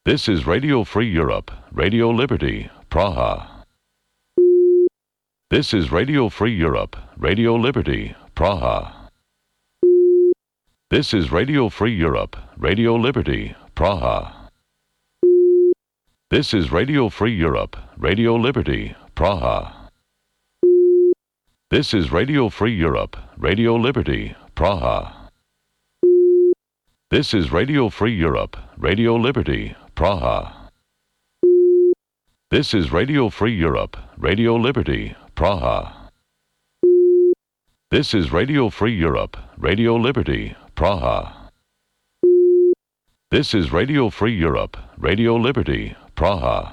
This is Radio Free Europe, Radio Liberty, Praha. This is Radio Free Europe, Radio Liberty, Praha. This is Radio Free Europe, Radio Liberty, Praha. This is Radio Free Europe, Radio Liberty, Praha. This is Radio Free Europe, Radio Liberty, Praha. This is Radio Free Europe, Radio Liberty, Praha. This is Radio Free Europe, Radio Liberty, Praha. This is Radio Free Europe, Radio Liberty, Praha. This is Radio Free Europe, Radio Liberty, Praha.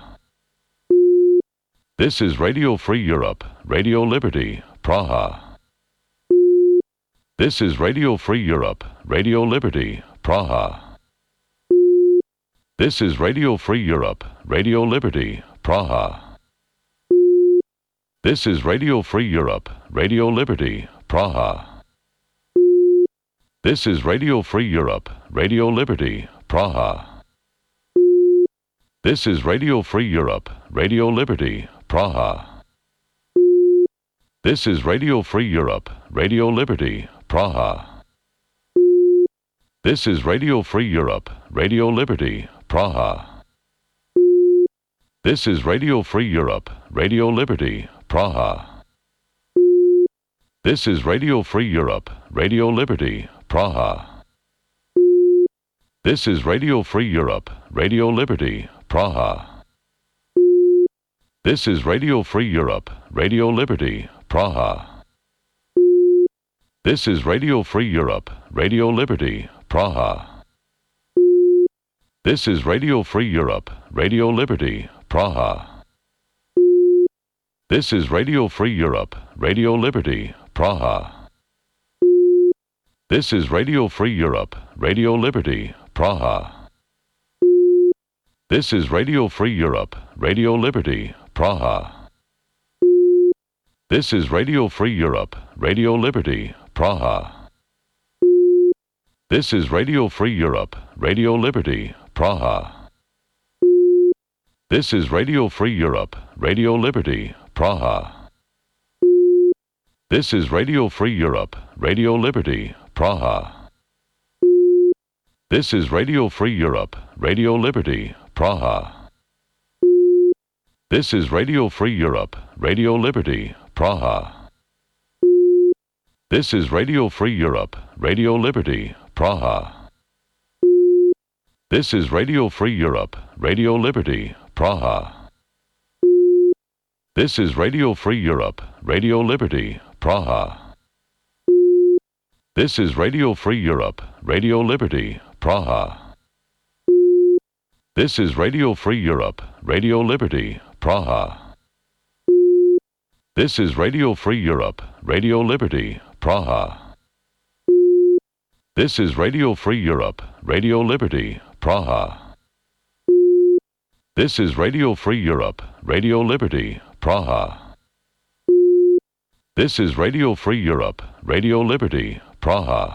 This is Radio Free Europe, Radio Liberty, Praha. This is Radio Free Europe, Radio Liberty, Praha. This is Radio Free Europe, Radio Liberty, Praha. This is Radio Free Europe, Radio Liberty, Praha. This is Radio Free Europe, Radio Liberty, Praha. This is Radio Free Europe, Radio Liberty, Praha. This is Radio Free Europe, Radio Liberty, Praha. This is Radio Free Europe, Radio Liberty, Praha. This is Radio Free Europe, Radio Liberty, Praha. This is Radio Free Europe, Radio Liberty, Praha. This is Radio Free Europe, Radio Liberty, Praha. This is Radio Free Europe, Radio Liberty, Praha. This is Radio Free Europe, Radio Liberty, Praha. This is Radio Free Europe, Radio Liberty, Praha. This is Radio Free Europe, Radio Liberty, Praha. This is Radio Free Europe, Radio Liberty, Praha. This is Radio Free Europe, Radio Liberty, Praha. This is Radio Free Europe, Radio Liberty, Praha. This is Radio Free Europe, Radio Liberty, Praha. This is Radio Free Europe, Radio Liberty, Praha. This is Radio Free Europe, Radio Liberty, Praha. This is Radio Free Europe, Radio Liberty, Praha. This is Radio Free Europe, Radio Liberty, Praha. This is Radio Free Europe, Radio Liberty, Praha. This is Radio Free Europe, Radio Liberty, Praha. This is Radio Free Europe, Radio Liberty, Praha. This is Radio Free Europe, Radio Liberty, Praha. This is Radio Free Europe, Radio Liberty, Praha. This is Radio Free Europe, Radio Liberty, Praha. This is Radio Free Europe, Radio Liberty, Praha. This is Radio Free Europe, Radio Liberty, Praha. This is Radio Free Europe, Radio Liberty, Praha.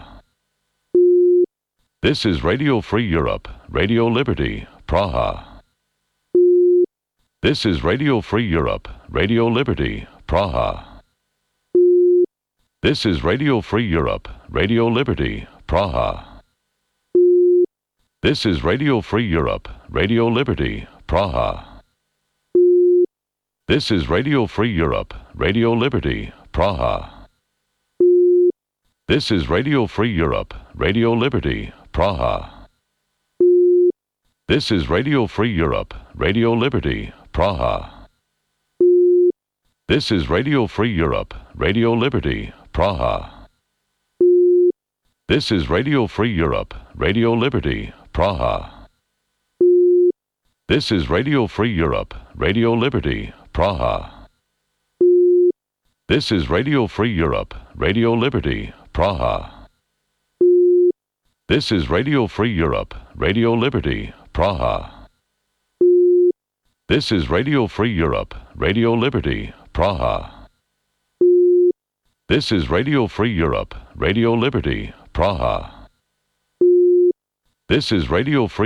This is Radio Free Europe, Radio Liberty, Praha. This is Radio Free Europe, Radio Liberty, Praha. This is Radio Free Europe, Radio Liberty, Praha. This is Radio Free Europe, Radio Liberty, Praha. This is Radio Free Europe, Radio Liberty, Praha. This is Radio Free Europe, Radio Liberty, Praha. This is Radio Free Europe, Radio Liberty, Praha. This is Radio Free Europe, Radio Liberty, Praha. This is Radio Free Europe, Radio Liberty, Praha. This is Radio Free Europe, Radio Liberty, Praha. This is Radio Free Europe, Radio Liberty, Praha. This is Radio Free Europe, Radio Liberty, Praha. This is Radio Free Europe, Radio Liberty, Praha. This is Radio Free Europe, Radio Liberty, Praha. This is Radio Free